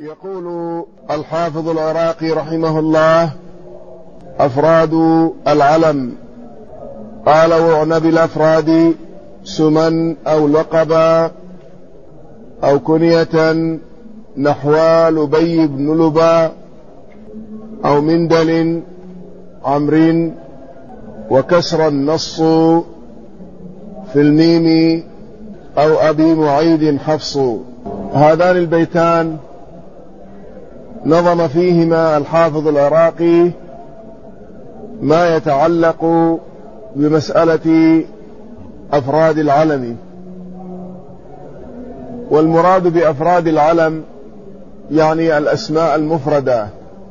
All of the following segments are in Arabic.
يقول الحافظ العراقي رحمه الله: أفراد العلم. قال: وعنى بالأفراد سما أو لقبا أو كنية نحو لبي بن لبا أو مندل عمر، وكسر النص في الميم أو أبي معيد حفص. هذان البيتان نظم فيهما الحافظ العراقي ما يتعلق بمسألة أفراد العلم. والمراد بأفراد العلم يعني الأسماء المفردة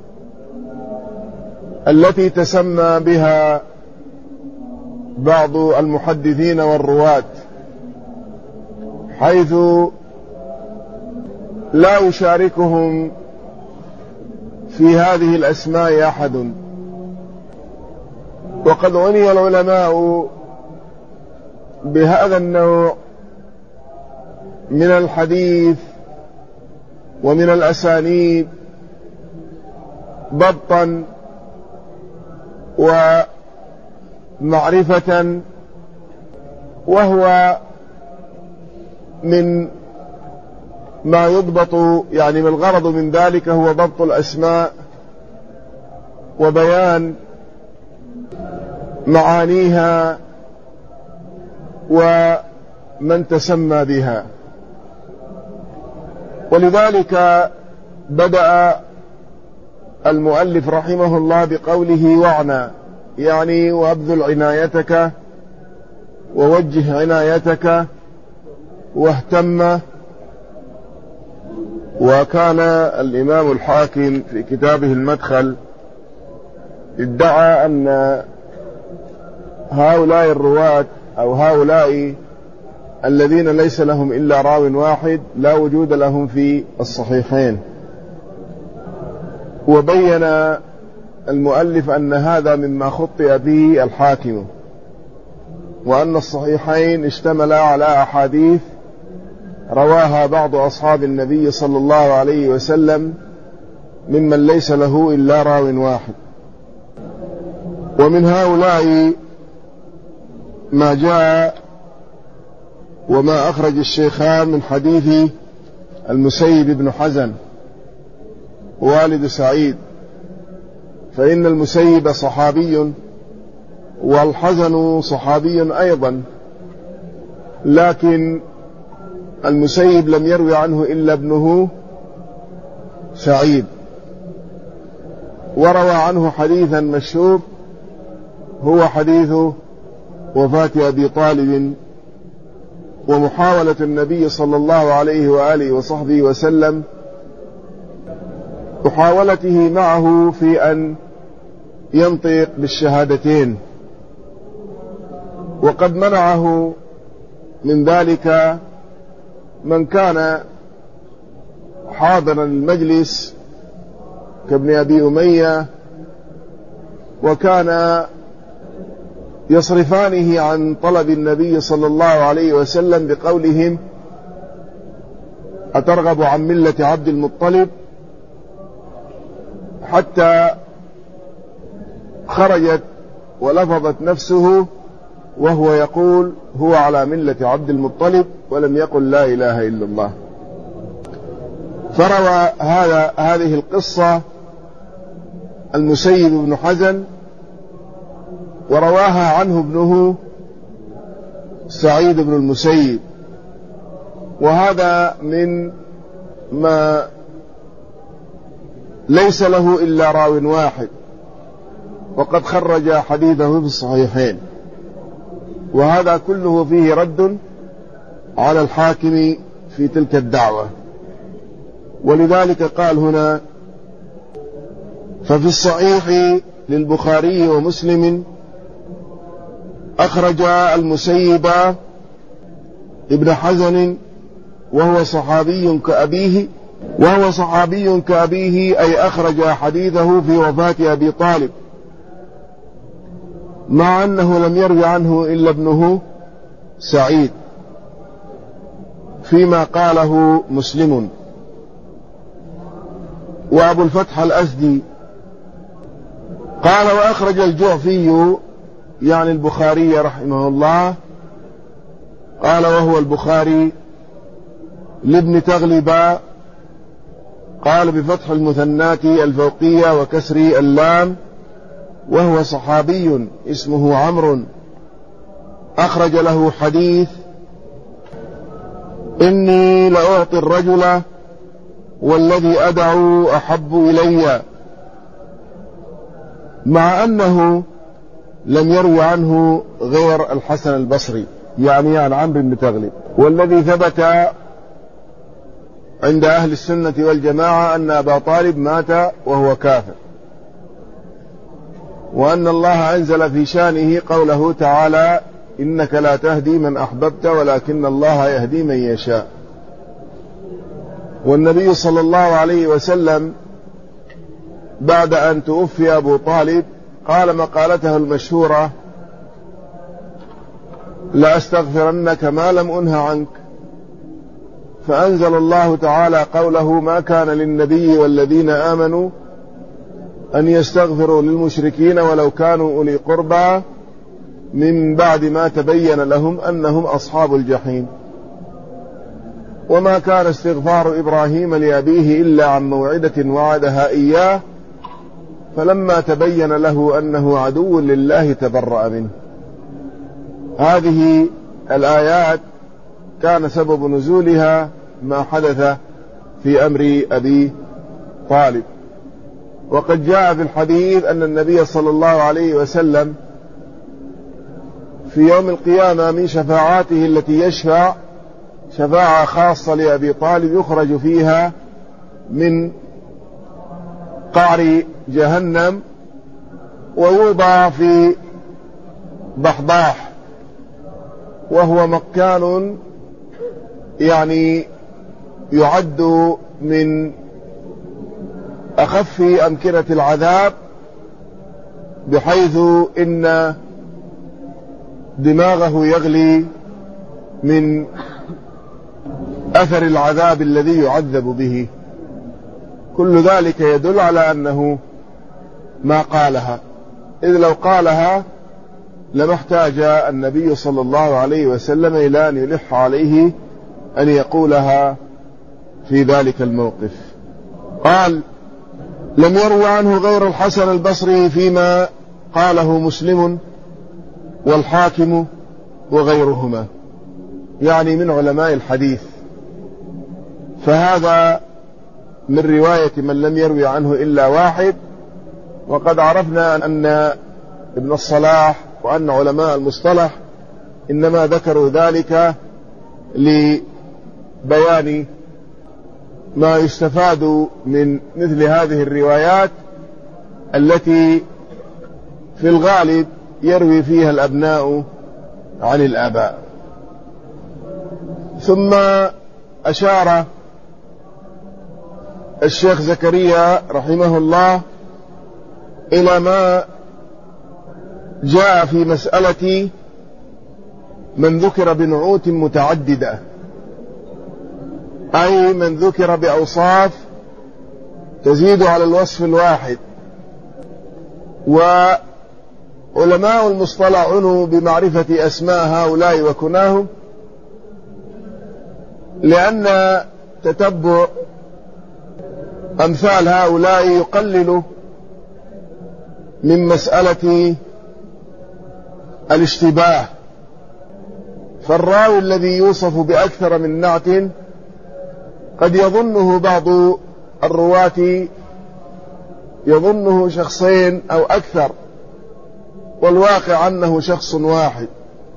التي تسمى بها بعض المحدثين والرواة، حيث لا يشاركهم في هذه الأسماء أحد. وقد عني العلماء بهذا النوع من الحديث ومن الأسانيد ضبطا ومعرفة، وهو من ما يضبط، يعني من الغرض من ذلك هو ضبط الأسماء وبيان معانيها ومن تسمى بها. ولذلك بدأ المؤلف رحمه الله بقوله: وعنى، يعني وابذل عنايتك ووجه عنايتك واهتم. وكان الإمام الحاكم في كتابه المدخل ادعى أن هؤلاء الرواة أو هؤلاء الذين ليس لهم إلا راو واحد لا وجود لهم في الصحيحين. وبين المؤلف أن هذا مما خطئ به الحاكم، وأن الصحيحين اشتملا على أحاديث رواها بعض أصحاب النبي صلى الله عليه وسلم ممن ليس له إلا راو واحد. ومن هؤلاء ما جاء وما أخرج الشيخان من حديث المسيب بن حزن والد سعيد، فإن المسيب صحابي والحزن صحابي أيضا، لكن المسيب لم يروي عنه إلا ابنه سعيد، وروى عنه حديثا مشهور هو حديث وفاة أبي طالب ومحاولة النبي صلى الله عليه وآله وصحبه وسلم، محاولته معه في أن ينطق بالشهادتين، وقد منعه من ذلك من كان حاضرا المجلس كابن أبي أمية، وكان يصرفانه عن طلب النبي صلى الله عليه وسلم بقولهم: أترغب عن ملة عبد المطلب؟ حتى خرجت ولفظت نفسه وهو يقول هو على ملة عبد المطلب، ولم يقل لا إله إلا الله. فروى هذه القصة المسيب بن حزن، ورواها عنه ابنه سعيد بن المسيب، وهذا من ما ليس له إلا راو واحد، وقد خرج حديثه في الصحيحين. وهذا كله فيه رد على الحاكم في تلك الدعوة. ولذلك قال هنا: ففي الصحيح للبخاري ومسلم أخرج المسيب ابن حزن وهو صحابي كأبيه، أي أخرج حديثه في وفاة أبي طالب، مع أنه لم يروي عنه إلا ابنه سعيد، فيما قاله مسلم. وأبو الفتح الأسدي. قال وأخرج الجعفي يعني البخاري رحمه الله، قال وهو البخاري لابن تغلب، قال بفتح المثنات الفوقية وكسر اللام، وهو صحابي اسمه عمرو، أخرج له حديث إني لأعطي الرجل والذي أدعو أحب إلي، مع أنه لم يروي عنه غير الحسن البصري، يعني عن عمرو بن تغلب. والذي ثبت عند أهل السنة والجماعة أن أبا طالب مات وهو كافر، وأن الله أنزل في شانه قوله تعالى إنك لا تهدي من أحببت ولكن الله يهدي من يشاء. والنبي صلى الله عليه وسلم بعد أن توفي أبو طالب قال مقالته المشهورة لأستغفرنك ما لم أنه عنك، فأنزل الله تعالى قوله ما كان للنبي والذين آمنوا أن يستغفروا للمشركين ولو كانوا أولي قربى من بعد ما تبين لهم أنهم أصحاب الجحيم. وما كان استغفار إبراهيم لأبيه إلا عن موعدة وعدها إياه فلما تبين له أنه عدو لله تبرأ منه. هذه الآيات كان سبب نزولها ما حدث في أمر أبي طالب. وقد جاء في الحديث أن النبي صلى الله عليه وسلم في يوم القيامة من شفاعاته التي يشفع شفاعة خاصة لأبي طالب يخرج فيها من قعر جهنم ويوضع في ضحضاح، وهو مكان يعني يعد من أخف أمكنة العذاب، بحيث إن دماغه يغلي من أثر العذاب الذي يعذب به. كل ذلك يدل على أنه ما قالها، إذ لو قالها لما احتاج النبي صلى الله عليه وسلم إلى أن يلح عليه أن يقولها في ذلك الموقف. قال لم يروى عنه غير الحسن البصري فيما قاله مسلم والحاكم وغيرهما، يعني من علماء الحديث، فهذا من رواية من لم يروي عنه إلا واحد. وقد عرفنا أن ابن الصلاح وأن علماء المصطلح إنما ذكروا ذلك لبيان ما يستفاد من مثل هذه الروايات التي في الغالب يروي فيها الأبناء عن الآباء. ثم أشار الشيخ زكريا رحمه الله إلى ما جاء في مسألة من ذكر بنعوت متعددة، أي من ذكر بأوصاف تزيد على الوصف الواحد. وعلماء المصطلح عنوا بمعرفة أسماء هؤلاء وكناهم، لأن تتبع أمثال هؤلاء يقلل من مسألة الاشتباه. فالراوي الذي يوصف بأكثر من نعت قد يظنه بعض الرواة يظنه شخصين أو أكثر، والواقع أنه شخص واحد.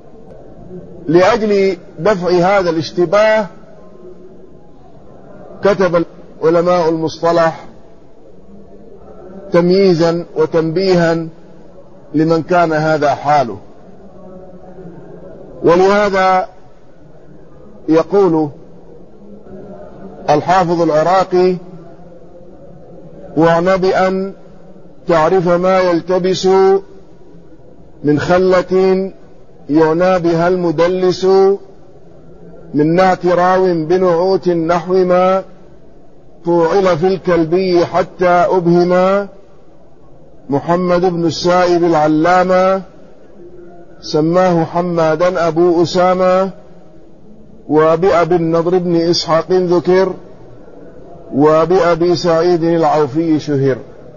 لأجل دفع هذا الاشتباه كتب علماء المصطلح تمييزا وتنبيها لمن كان هذا حاله. ولهذا يقول الحافظ العراقي واعن بأن تعرف ما يلتبس من خلة يعنى بها المدلس من نعت راو بنعوت نحو ما فُعِلَ في الكلبي حتى أبهم محمد بن السائب العلامة سماه حمادا أبو أسامة، وبأبي النضر بن إسحاق ذكر، وبأبي سعيد العوفي شهر.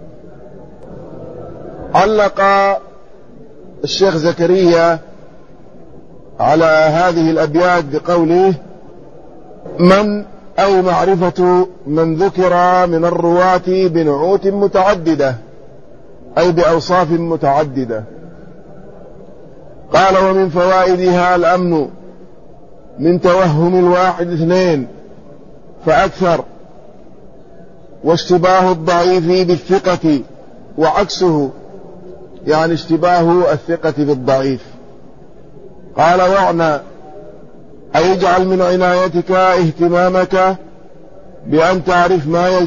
علق الشيخ زكريا على هذه الأبيات بقوله: من أو معرفة من ذكر من الرواة بنعوت متعددة، أي بأوصاف متعددة. قال: ومن فوائدها الأمن من توهم الواحد اثنين فأكثر، واشتباه الضعيف بالثقة وعكسه، يعني اشتباه الثقة بالضعيف. قال: واعنى أي اجعل من عنايتك اهتمامك بأن تعرف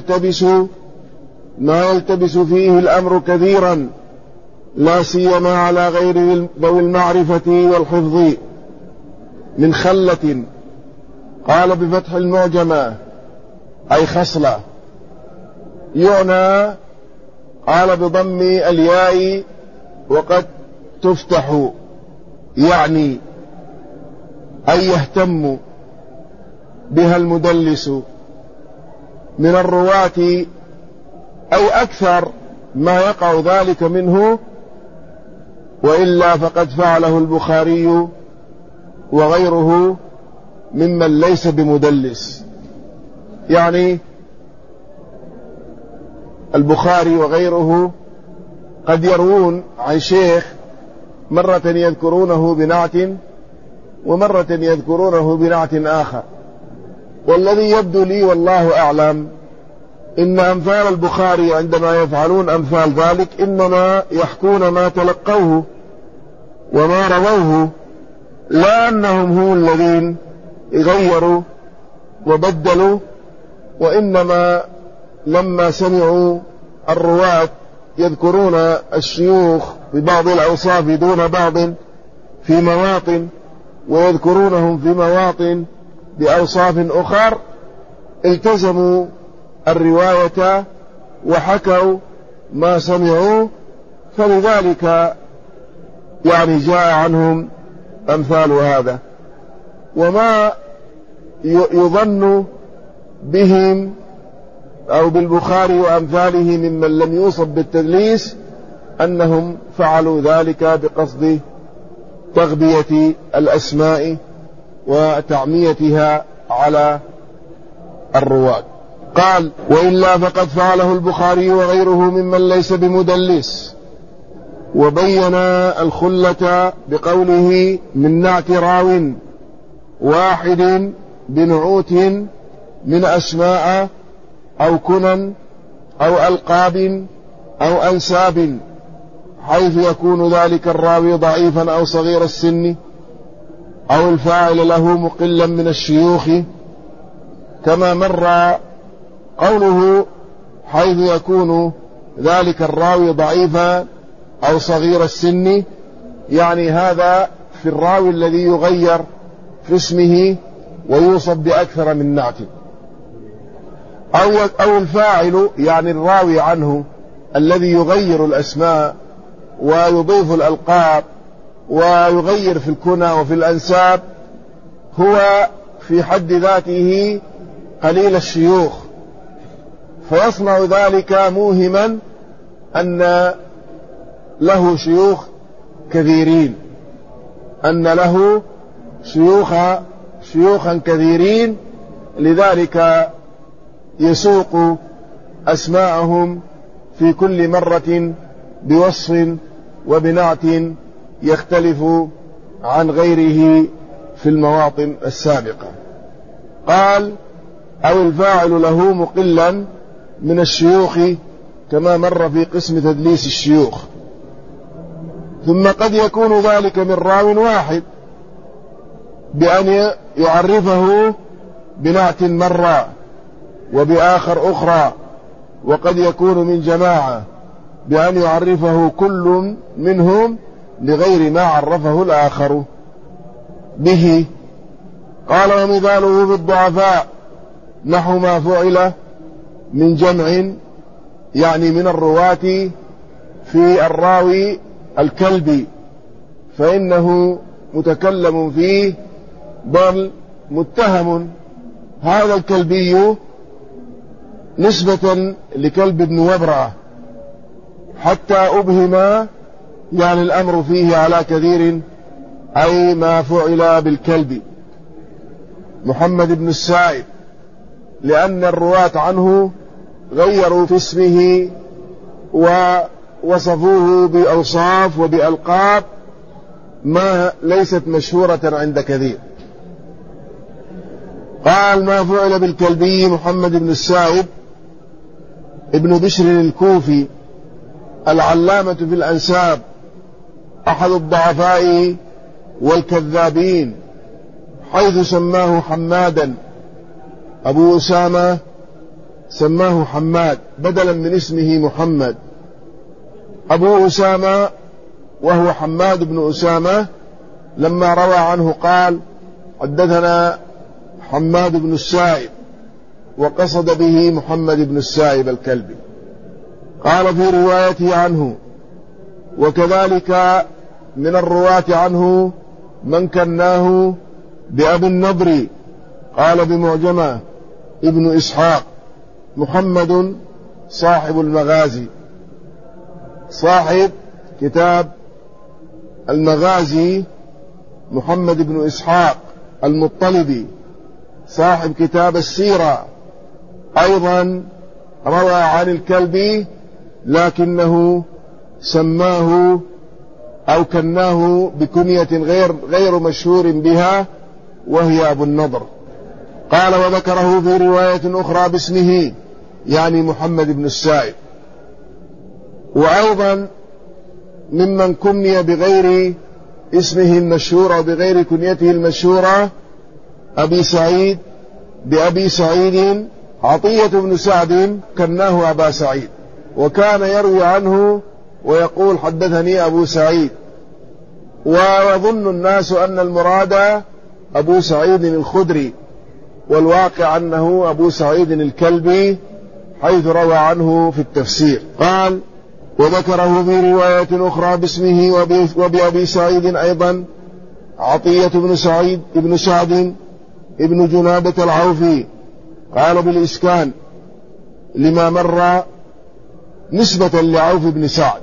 ما يلتبس فيه الأمر كثيرا، لا سيما على غير ذوي المعرفة والحفظ من خلة. قال: بفتح المعجمة أي خصلة. يعنى قال: بضم الياء وقد تفتح، يعني أي يهتم بها المدلس من الرواة، أي أكثر ما يقع ذلك منه، وإلا فقد فعله البخاري وغيره ممن ليس بمدلس. يعني البخاري وغيره قد يروون عن شيخ مرة يذكرونه بنعت ومرة يذكرونه بنعت آخر، والذي يبدو لي والله أعلم إن أمثال البخاري عندما يفعلون أمثال ذلك إنما يحكون ما تلقوه وما رووه، لا أنهم هم الذين غيروا وبدلوا، وإنما لما سمعوا الرواة يذكرون الشيوخ ببعض الأوصاف دون بعض في مواطن، ويذكرونهم في مواطن بأوصاف أخر، التزموا الرواية وحكوا ما سمعوا، فلذلك يعني جاء عنهم أمثال هذا. وما يظن بهم أو بالبخاري وأمثاله ممن لم يوصف بالتدليس أنهم فعلوا ذلك بقصد تغبية الأسماء وتعميتها على الرواة. قال: وإلا فقد فعله البخاري وغيره ممن ليس بمدلس. وبين الخلة بقوله: من نعت راو واحد بنعوت من أسماء أو كنن أو ألقاب أو أنساب، حيث يكون ذلك الراوي ضعيفا أو صغير السن أو الفاعل له مقلا من الشيوخ، كما مر قوله حيث يكون ذلك الراوي ضعيفا أو صغير السن، يعني هذا في الراوي الذي يغير في اسمه ويوصف بأكثر من نعت، أو الفاعل يعني الراوي عنه الذي يغير الأسماء ويضيف الألقاب ويغير في الكنى وفي الأنساب، هو في حد ذاته قليل الشيوخ، فيصنع ذلك موهما أن له شيوخ كثيرين، أن له شيوخا كثيرين، لذلك يسوق أسماءهم في كل مرة بوصف وبنعت يختلف عن غيره في المواطن السابقة. قال: أو الفاعل له مقلا من الشيوخ، كما مر في قسم تدليس الشيوخ. ثم قد يكون ذلك من راو واحد بأن يعرفه بنعت مرة وبآخر أخرى، وقد يكون من جماعة بأن يعرفه كل منهم بغير ما عرفه الآخر به. قال: ومثاله بالضعفاء نحو ما فعل من جمع يعني من الرواة في الراوي الكلبي، فإنه متكلم فيه بل متهم. هذا الكلبي نسبة لكلب بن وبرة، حتى أبهم يعني الأمر فيه على كثير، أي ما فعل بالكلب. محمد بن السائب، لأن الرواة عنه غيروا في اسمه ووصفوه بأوصاف وبألقاب ما ليست مشهورة عند كثير. قال: ما فعل بالكلبي محمد بن السائب ابن بشر الكوفي العلامة في الأنساب، أحد الضعفاء والكذابين، حيث سماه حمادا. أبو أسامة سماه حماد بدلا من اسمه محمد. أبو أسامة وهو حماد بن أسامة لما روى عنه قال: حدثنا حماد بن السائب، وقصد به محمد بن السائب الكلبي. قال في روايته عنه: وكذلك من الرواة عنه من كناه بأبي النضر. قال بمعجمة ابن إسحاق: محمد صاحب المغازي، صاحب كتاب المغازي، محمد بن إسحاق المطلبي صاحب كتاب السيرة، أيضا روى عن الكلبي، لكنه سماه أو كناه بكنية غير مشهور بها، وهي أبو النضر. قال: وذكره في رواية أخرى باسمه، يعني محمد بن السائب. وأيضا ممن كني بغير اسمه المشهور أو بغير كنيته المشهورة أبي سعيد، بأبي سعيد عطية بن سعد، كناه أبا سعيد، وكان يروي عنه ويقول: حدثني أبو سعيد. ويظن الناس أن المراد أبو سعيد الخدري، والواقع أنه أبو سعيد الكلبي، حيث روى عنه في التفسير. قال: وذكره في رواية أخرى باسمه وبأبي سعيد أيضا عطية بن سعيد ابن سعد ابن جنابة العوفي. قال بالإسكان لما مر نسبة لعوف بن سعد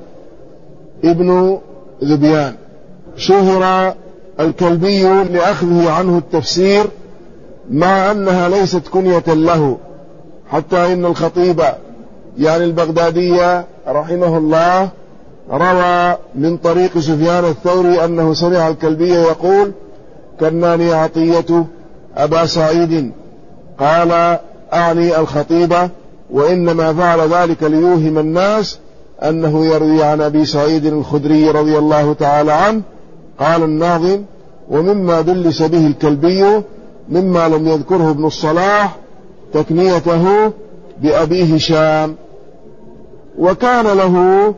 ابن ذبيان. شهر الكلبي لأخذه عنه التفسير، مع أنها ليست كنية له، حتى إن الخطيب يعني البغدادي رحمه الله روى من طريق سفيان الثوري أنه سمع الكلبي يقول: كناني عطية أبا سعيد. قال: أعني الخطيب، وإنما فعل ذلك ليوهم الناس أنه يروي عن أبي سعيد الخدري رضي الله تعالى عنه. قال الناظم: ومما دلس به الكلبي مما لم يذكره ابن الصلاح تكنيته بأبي هشام. وكان له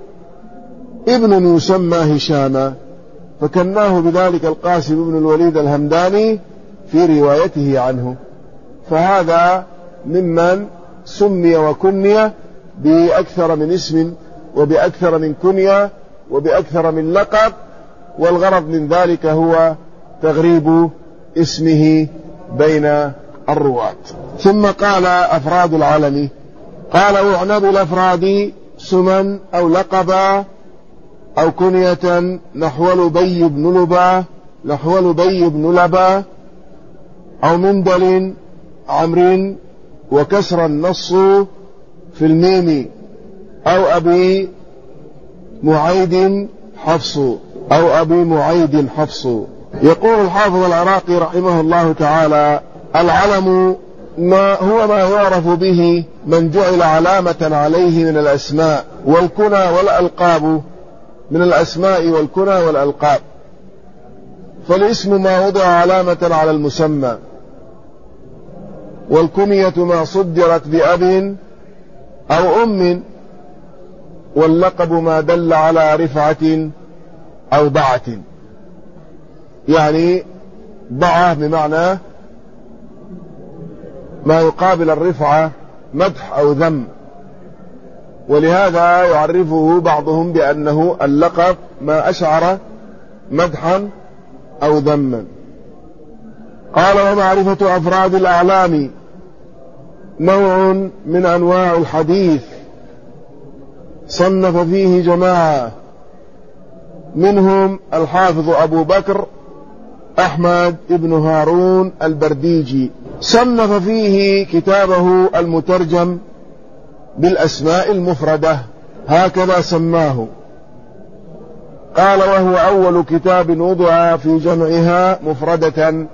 ابن يسمى هشام، فكناه بذلك القاسم بن الوليد الهمداني في روايته عنه. فهذا ممن سمي وكني بأكثر من اسم وبأكثر من كنية وبأكثر من لقب، والغرض من ذلك هو تغريب اسمه بين الرواة. ثم قال: أفراد العلم. قال: أعنب الأفراد سما أو لقبا أو كنية نحو لبي بن لبا، نحو لبي بن لبا، أو مندل عمر وكسر النص في الميم، أو أبي معيد حفص، أو أبي معيد حفص. يقول الحافظ العراقي رحمه الله تعالى: العلم ما هو ما يعرف به من جعل علامة عليه من الأسماء والكنى والألقاب، من الأسماء والكنى والألقاب. فالاسم ما وضع علامة على المسمى، والكنية ما صدرت بأب أو أم، واللقب ما دل على رفعة أو ضعة. يعني ضعة بمعنى ما يقابل الرفعة مدح أو ذم، ولهذا يعرفه بعضهم بأنه اللقب ما أشعر مدحا أو ذما. قال: ومعرفة أفراد الأعلام نوع من أنواع الحديث صنف فيه جماعة، منهم الحافظ أبو بكر أحمد بن هارون البرديجي، صنف فيه كتابه المترجم بالأسماء المفردة، هكذا سماه. قال: وهو أول كتاب وضع في جمعها مفردة،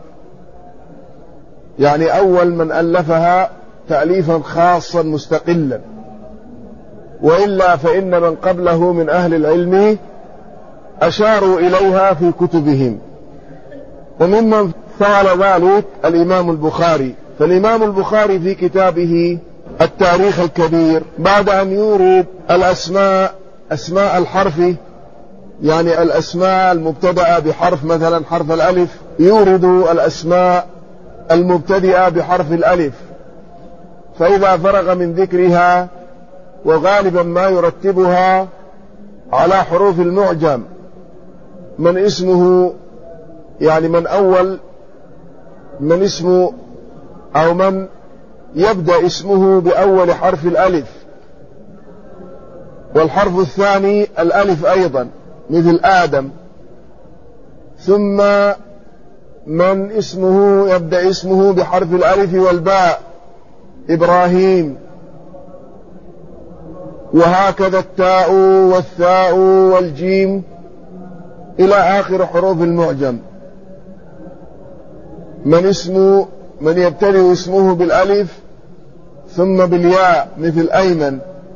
يعني أول من ألفها تأليفا خاصا مستقلا، وإلا فإن من قبله من أهل العلم أشاروا إليها في كتبهم. وممن فعل ذلك الإمام البخاري، فالإمام البخاري في كتابه التاريخ الكبير بعد أن يورد الأسماء، أسماء الحرف، يعني الأسماء المبتدأة بحرف مثلا حرف الألف، يورد الأسماء المبتدئة بحرف الألف، فإذا فرغ من ذكرها وغالبا ما يرتبها على حروف المعجم من اسمه، يعني من أول من اسمه أو من يبدأ اسمه بأول حرف الألف، والحرف الثاني الألف أيضا مثل آدم، ثم من اسمه يبدأ اسمه بحرف الألف والباء إبراهيم، وهكذا التاء والثاء والجيم إلى آخر حروف المعجم. من يبتدئ اسمه بالألف ثم بالياء مثل أيمن.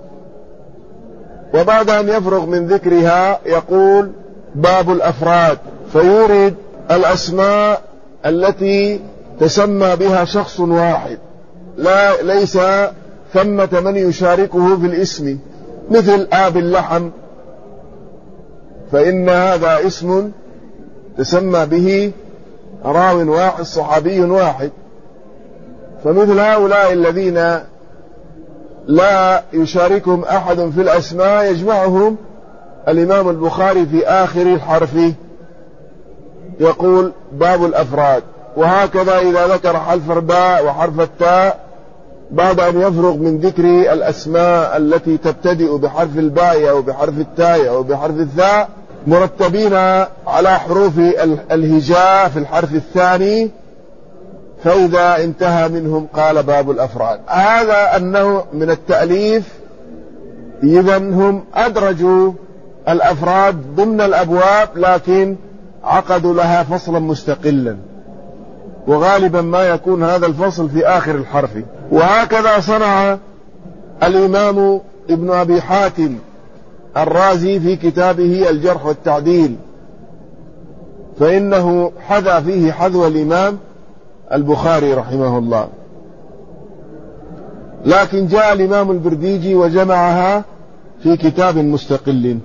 وبعد أن يفرغ من ذكرها يقول: باب الأفراد، فيورد الأسماء التي تسمى بها شخص واحد، ليس ثمة من يشاركه في الاسم، مثل آب اللحم، فإن هذا اسم تسمى به راو واحد صحابي واحد. فمثل هؤلاء الذين لا يشاركهم أحد في الأسماء يجمعهم الإمام البخاري في آخر الحرف، يقول: باب الأفراد. وهكذا إذا ذكر حرف الباء وحرف التاء بعد أن يفرغ من ذكر الأسماء التي تبتدئ بحرف الباء أو بحرف التاء أو بحرف الثاء مرتبين على حروف الهجاء في الحرف الثاني، فإذا انتهى منهم قال: باب الأفراد. هذا النوع من التأليف إذا هم أدرجوا الأفراد ضمن الأبواب، لكن عقدوا لها فصلا مستقلا، وغالبا ما يكون هذا الفصل في آخر الحرف. وهكذا صنع الإمام ابن أبي حاتم الرازي في كتابه الجرح والتعديل، فإنه حذا فيه حذو الإمام البخاري رحمه الله. لكن جاء الإمام البرديجي وجمعها في كتاب مستقل.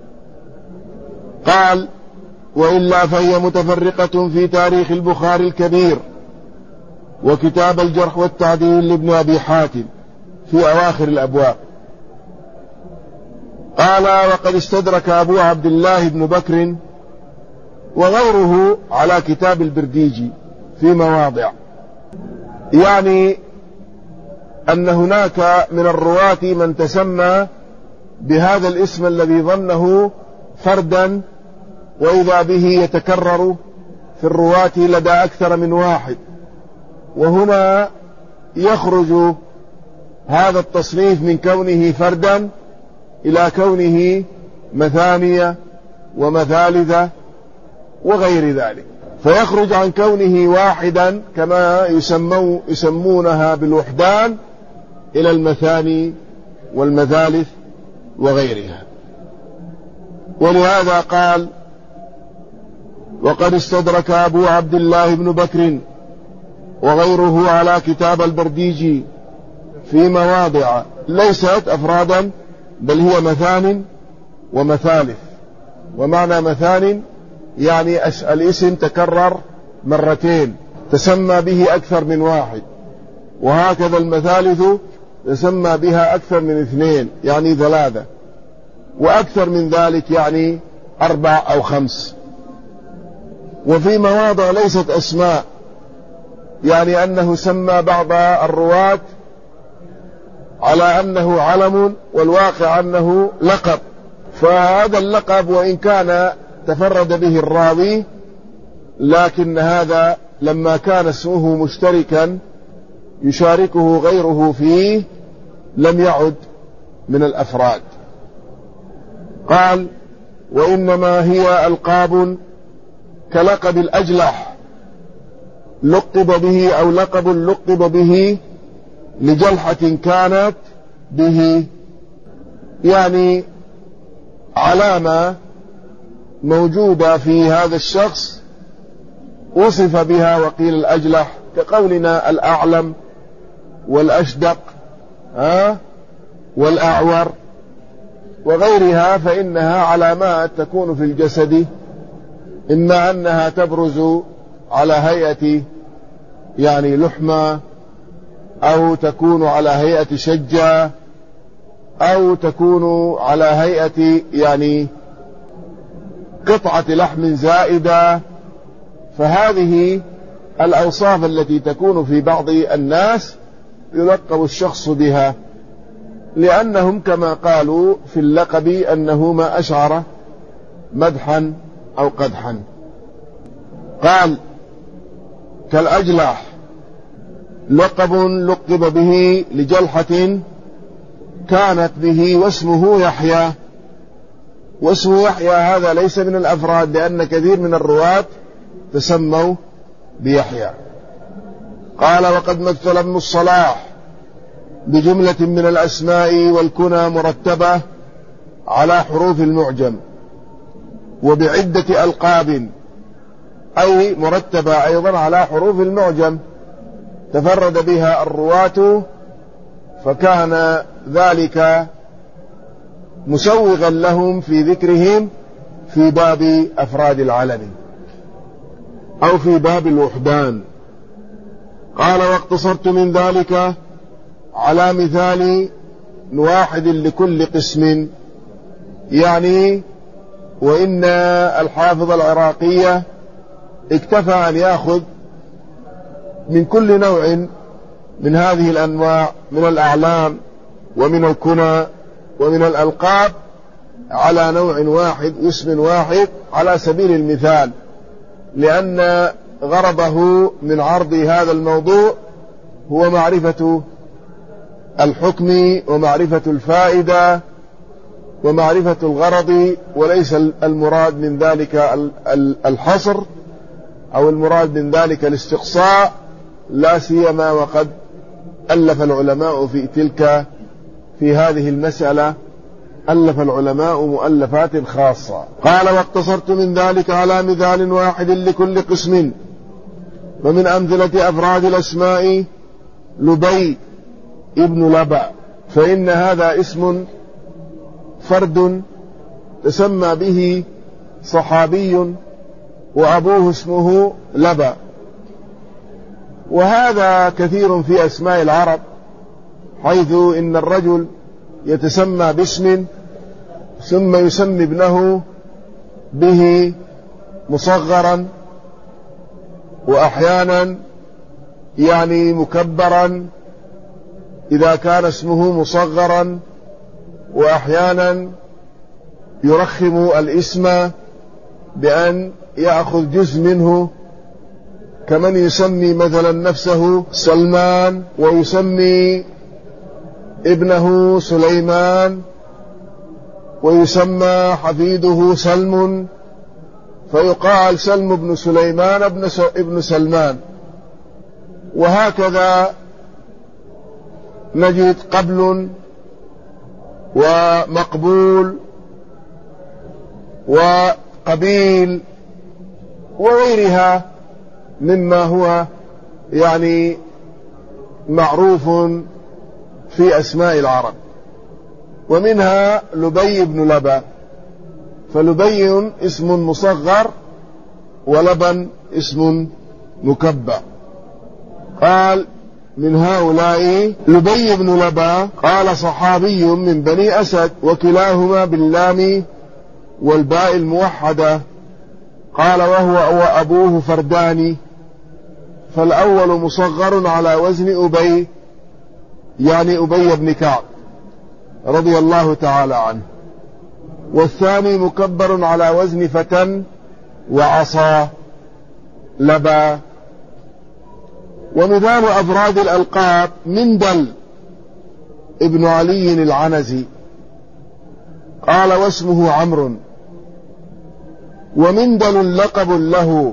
قال: وإلا فهي متفرقة في تاريخ البخاري الكبير وكتاب الجرح والتعديل لابن أبي حاتم في أواخر الأبواب. قال: وقد استدرك أبو عبد الله بن بكر وغيره على كتاب البرديجي في مواضع، يعني أن هناك من الرواة من تسمى بهذا الاسم الذي ظنه فردا، وإذا به يتكرر في الرواة لدى أكثر من واحد. وهنا يخرج هذا التصنيف من كونه فردا إلى كونه مثانية ومثالثة وغير ذلك، فيخرج عن كونه واحدا كما يسمونها بالوحدان إلى المثاني والمثالث وغيرها. ولهذا قال: وقد استدرك أبو عبد الله بن بكر وغيره على كتاب البرديجي في مواضع ليست أفرادا بل هي مثان ومثالث. ومعنى مثان يعني الاسم تكرر مرتين تسمى به أكثر من واحد، وهكذا المثالث يسمى بها أكثر من 2 يعني 3، وأكثر من ذلك يعني 4 أو 5. وفي مواضع ليست أسماء، يعني أنه سمى بعض الرواة على أنه علم والواقع أنه لقب. فهذا اللقب وإن كان تفرد به الراوي، لكن هذا لما كان اسمه مشتركا يشاركه غيره فيه لم يعد من الأفراد. قال: وإنما هي ألقاب كلقب الأجلح لقب به، أو لقب لقب به لجلحة كانت به، يعني علامة موجودة في هذا الشخص وصف بها وقيل الأجلح، كقولنا الأعلم والأشدق والأعور وغيرها، فإنها علامات تكون في الجسد، إما أنها تبرز على هيئة يعني لحمة، أو تكون على هيئة شجة، أو تكون على هيئة يعني قطعة لحم زائدة. فهذه الأوصاف التي تكون في بعض الناس يلقب الشخص بها، لأنهم كما قالوا في اللقب أنه ما أشعر مدحا أو قدحا. قال: كالأجلح لقب لقب به لجلحة كانت به واسمه يحيى. واسمه يحيى هذا ليس من الأفراد، لأن كثير من الرواة تسموا بيحيى. قال: وقد مثل ابن الصلاح بجملة من الأسماء والكنى مرتبة على حروف المعجم، وبعدة ألقاب، أي مرتبة أيضا على حروف المعجم تفرد بها الرواة، فكان ذلك مسوغا لهم في ذكرهم في باب أفراد العلم أو في باب الوحدان. قال: واقتصرت من ذلك على مثال واحد لكل قسم، يعني وإن الحافظ العراقي اكتفى أن يأخذ من كل نوع من هذه الأنواع من الأعلام ومن الكنى ومن الألقاب على نوع واحد واسم واحد على سبيل المثال، لأن غرضه من عرض هذا الموضوع هو معرفة الحكم ومعرفة الفائدة ومعرفة الغرض، وليس المراد من ذلك الحصر أو المراد من ذلك الاستقصاء، لا سيما وقد ألف العلماء في هذه المسألة ألف العلماء مؤلفات خاصة. قال: واقتصرت من ذلك على مثال واحد لكل قسم. ومن أمثلة أفراد الأسماء لبي ابن لبا، فإن هذا اسم فرد تسمى به صحابي وأبوه اسمه لبا. وهذا كثير في أسماء العرب، حيث إن الرجل يتسمى باسم ثم يسمي ابنه به مصغرا، وأحيانا يعني مكبرا إذا كان اسمه مصغرا، وأحيانا يرخم الاسم بأن يأخذ جزء منه، كمن يسمي مثلا نفسه سلمان ويسمي ابنه سليمان، ويسمى حفيده سلم فيقال سلم بن سليمان ابن سلمان. وهكذا نجد قبل ومقبول وقبيل وغيرها مما هو يعني معروف في أسماء العرب. ومنها لبي بن لبا، فلبي اسم مصغر ولبن اسم مكبر. قال: من هؤلاء لبي بن لبا، قال صحابي من بني أسد، وكلاهما باللام والباء الموحدة، قال وهو وأبوه فردان، فالأول مصغر على وزن أبي، يعني أبي بن كعب رضي الله تعالى عنه، والثاني مكبر على وزن فتى وعصا لبا. ومثال أفراد الألقاب مندل ابن علي العنزي، قال واسمه عمرو، ومندل لقب له،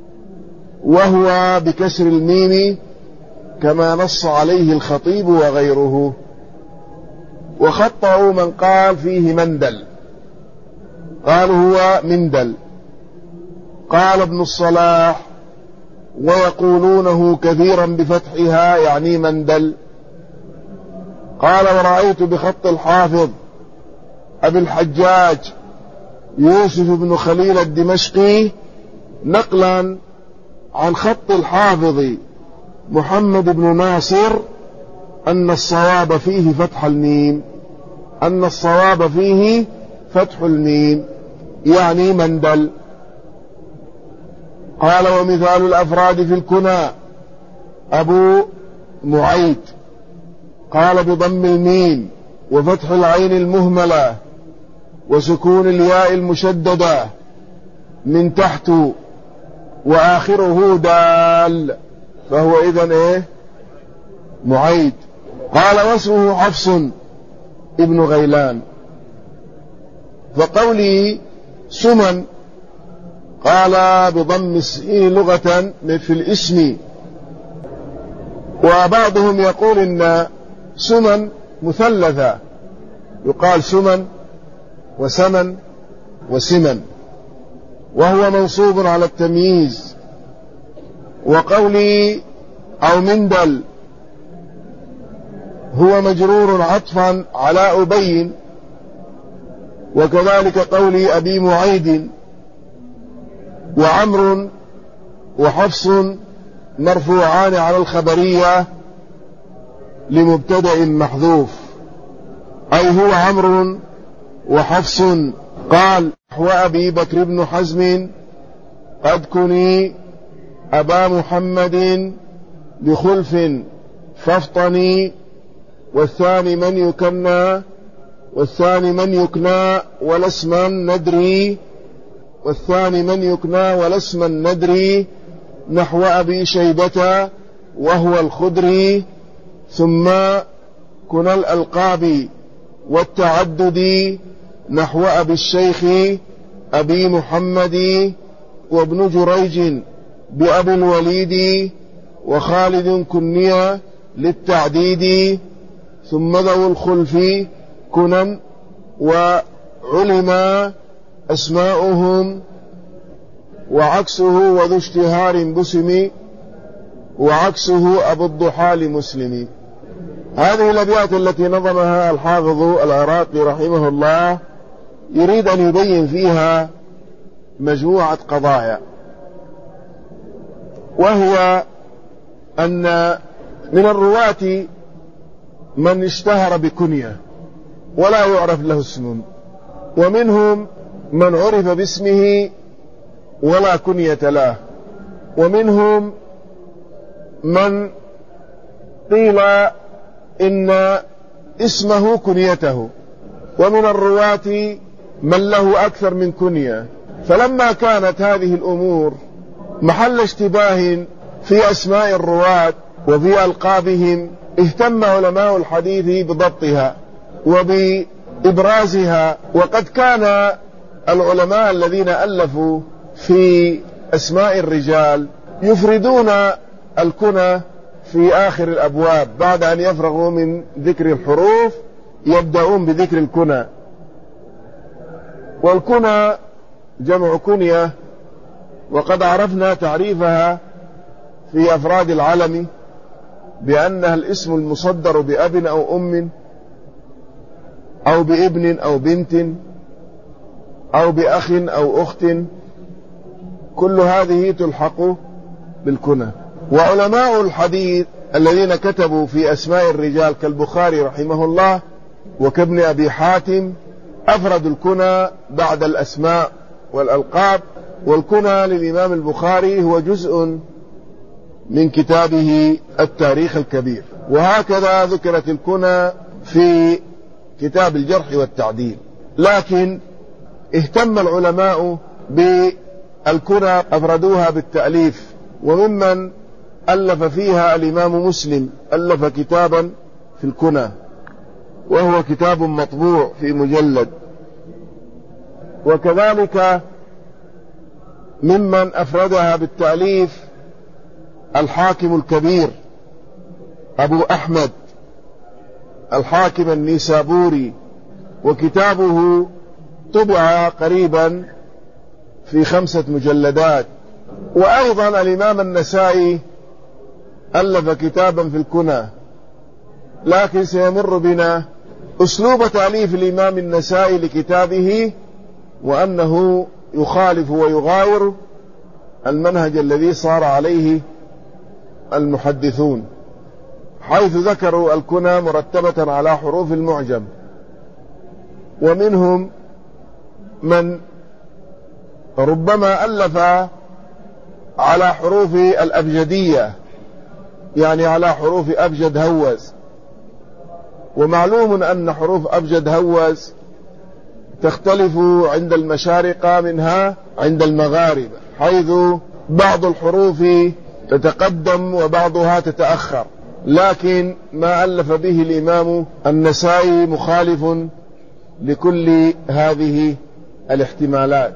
وهو بكسر الميم كما نص عليه الخطيب وغيره، وخطأوا من قال فيه مندل، قالوا هو مندل. قال ابن الصلاح ويقولونه كثيرا بفتحها يعني مندل. قال ورأيت بخط الحافظ أبي الحجاج يوسف بن خليل الدمشقي نقلا عن خط الحافظ محمد بن ناصر أن الصواب فيه فتح الميم، أن الصواب فيه فتح الميم يعني مندل. قال ومثال الأفراد في الكنى أبو معيد، قال بضم الميم وفتح العين المهملة وسكون الياء المشددة من تحت وآخره دال، فهو إذن إيه؟ معيد. قال واسمه حفص ابن غيلان. فقولي سمن قال بضم السين لغة في الاسم، وبعضهم يقول إن سمن مثلثة، يقال سمن وسمن وسمن، وهو منصوب على التمييز. وقولي أو مندل هو مجرور عطفا على أبي، وكذلك قولي أبي معيد. وعمر وحفص مرفوعان على الخبرية لمبتدأ محذوف، أي هو عمرو وحفص. قال وأبي بكر بن حزم قد كني أبا محمد بخلف فافطني، والثاني من يكنى ولا اسما ندري، والثاني من يكنى ولا اسما ندري نحو أبي شيبة وهو الخدري. ثم كنى الألقاب والتعدد نحو أبي الشيخ أبي محمد، وابن جريج بأبي الوليد، وخالد كنية للتعديد. ثم ذو الخلف كنى وعلم أسماؤهم، وعكسه وذو اشتهار بسم، وعكسه أبو الضحى لمسلم. هذه الأبيات التي نظمها الحافظ العراقي رحمه الله يريد أن يبين فيها مجموعة قضايا، وهي أن من الرواة من اشتهر بكنية ولا يعرف له اسم، ومنهم من عرف باسمه ولا كنية له، ومنهم من قيل إن اسمه كنيته، ومن الرواة من له أكثر من كنية. فلما كانت هذه الأمور محل اشتباه في أسماء الرواة وفي ألقابهم، اهتم علماء الحديث بضبطها وبإبرازها. وقد كان العلماء الذين ألفوا في أسماء الرجال يفردون الكنى في آخر الأبواب، بعد أن يفرغوا من ذكر الحروف يبدأون بذكر الكنى. والكنى جمع كنية، وقد عرفنا تعريفها في أفراد العلم بأنها الاسم المصدر بأب أو أم أو بابن أو بنت أو بأخ أو أخت، كل هذه تلحق بالكنى. وعلماء الحديث الذين كتبوا في أسماء الرجال كالبخاري رحمه الله وكابن أبي حاتم أفردوا الكنى بعد الأسماء والألقاب، والكنى للإمام البخاري هو جزء من كتابه التاريخ الكبير. وهكذا ذكرت الكنى في كتاب الجرح والتعديل. لكن اهتم العلماء بالكنى أفردوها بالتأليف، وممن ألف فيها الإمام مسلم، ألف كتابا في الكنى وهو كتاب مطبوع في مجلد. وكذلك ممن أفردها بالتأليف الحاكم الكبير أبو أحمد الحاكم النيسابوري، وكتابه طبع قريبا في 5 مجلدات. وأيضا الإمام النسائي ألف كتابا في الكنى، لكن سيمر بنا أسلوب تأليف الإمام النسائي لكتابه، وأنه يخالف ويغاير المنهج الذي صار عليه المحدثون، حيث ذكروا الكنى مرتبة على حروف المعجم، ومنهم من ربما ألف على حروف الأبجدية، يعني على حروف أبجد هوز. ومعلوم أن حروف أبجد هوز تختلف عند المشارقة منها عند المغاربة، حيث بعض الحروف تتقدم وبعضها تتأخر. لكن ما ألف به الإمام النسائي مخالف لكل هذه الاحتمالات.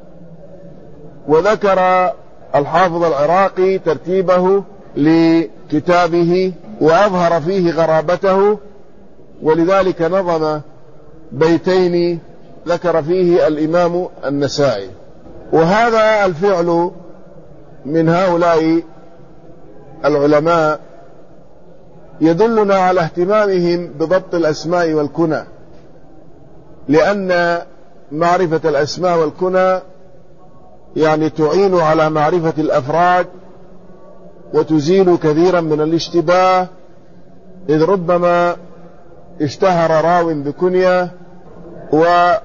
وذكر الحافظ العراقي ترتيبه لكتابه وأظهر فيه غرابته، ولذلك نظم بيتين ذكر فيه الإمام النسائي. وهذا الفعل من هؤلاء العلماء يدلنا على اهتمامهم بضبط الأسماء والكنى، لأن معرفة الأسماء والكنى يعني تعين على معرفة الأفراد وتزيل كثيرا من الاشتباه، إذ ربما اشتهر راو بكنية ولم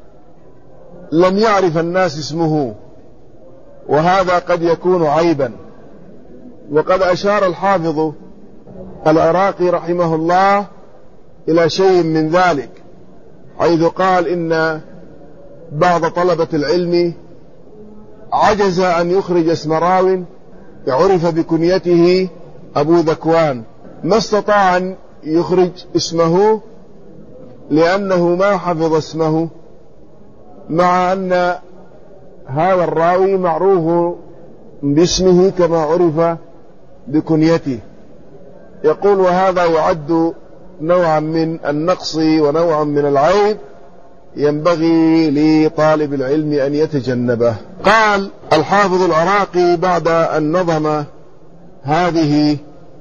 يعرف الناس اسمه، وهذا قد يكون عيبا. وقد أشار الحافظ العراقي رحمه الله إلى شيء من ذلك، حيث قال إن بعض طلبة العلم عجز أن يخرج اسم راو عرف بكنيته أبو ذكوان، ما استطاع أن يخرج اسمه لأنه ما حفظ اسمه، مع أن هذا الراوي معروف باسمه كما عرف بكنيته. يقول وهذا يعد نوعا من النقص ونوعا من العيب ينبغي لطالب العلم أن يتجنبه. قال الحافظ العراقي بعد أن نظم هذه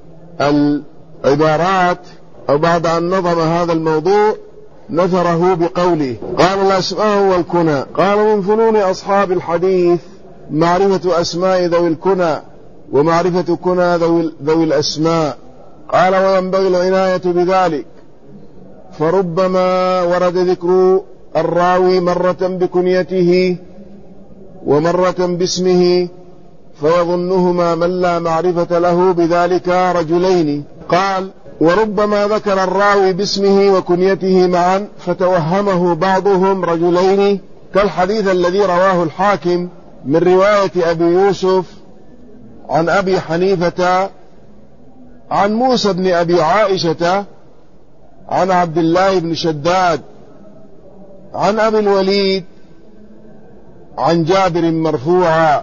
العبارات أو بعد أن نظم هذا الموضوع نثره بقوله: قال الأسماء والكنى، قال من فنون أصحاب الحديث معرفة أسماء ذوي الكنى ومعرفة كنى ذوي الأسماء. قال وينبغي العناية بذلك، فربما ورد ذكر الراوي مرة بكنيته ومرة باسمه فيظنهما من لا معرفة له بذلك رجلين. قال وربما ذكر الراوي باسمه وكنيته معا فتوهمه بعضهم رجلين، كالحديث الذي رواه الحاكم من رواية أبي يوسف عن أبي حنيفة عن موسى بن أبي عائشة عن عبد الله بن شداد عن أبي الوليد عن جابر مرفوعا: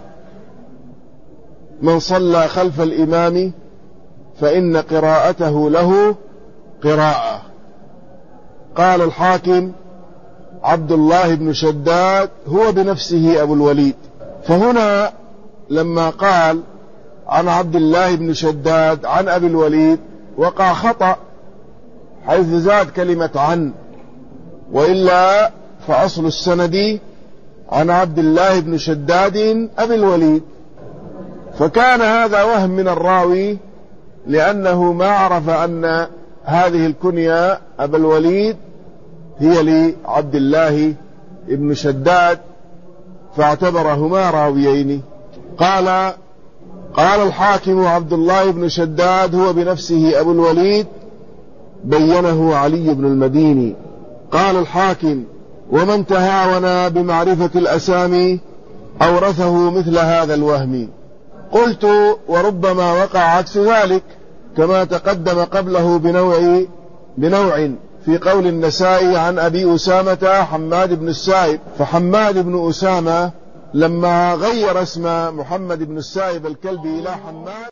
من صلى خلف الإمام فإن قراءته له قراءة. قال الحاكم عبد الله بن شداد هو بنفسه أبو الوليد. فهنا لما قال عن عبد الله بن شداد عن أبي الوليد وقع خطأ، حيث زاد كلمة عن، وإلا فأصل السند عن عبد الله بن شداد أبي الوليد. فكان هذا وهم من الراوي لأنه ما عرف أن هذه الكنية أبا الوليد هي لعبد الله بن شداد، فاعتبرهما راويين. قال الحاكم عبد الله بن شداد هو بنفسه أبو الوليد، بينه علي بن المديني. قال الحاكم: ومن تهاون بمعرفة الأسامي أورثه مثل هذا الوهم. قلت: وربما وقع عكس ذلك، كما تقدم قبله بنوع في قول النسائي عن أبي أسامة حماد بن السائب، فحماد بن أسامة لما غير اسم محمد بن السائب الكلبي إلى حماد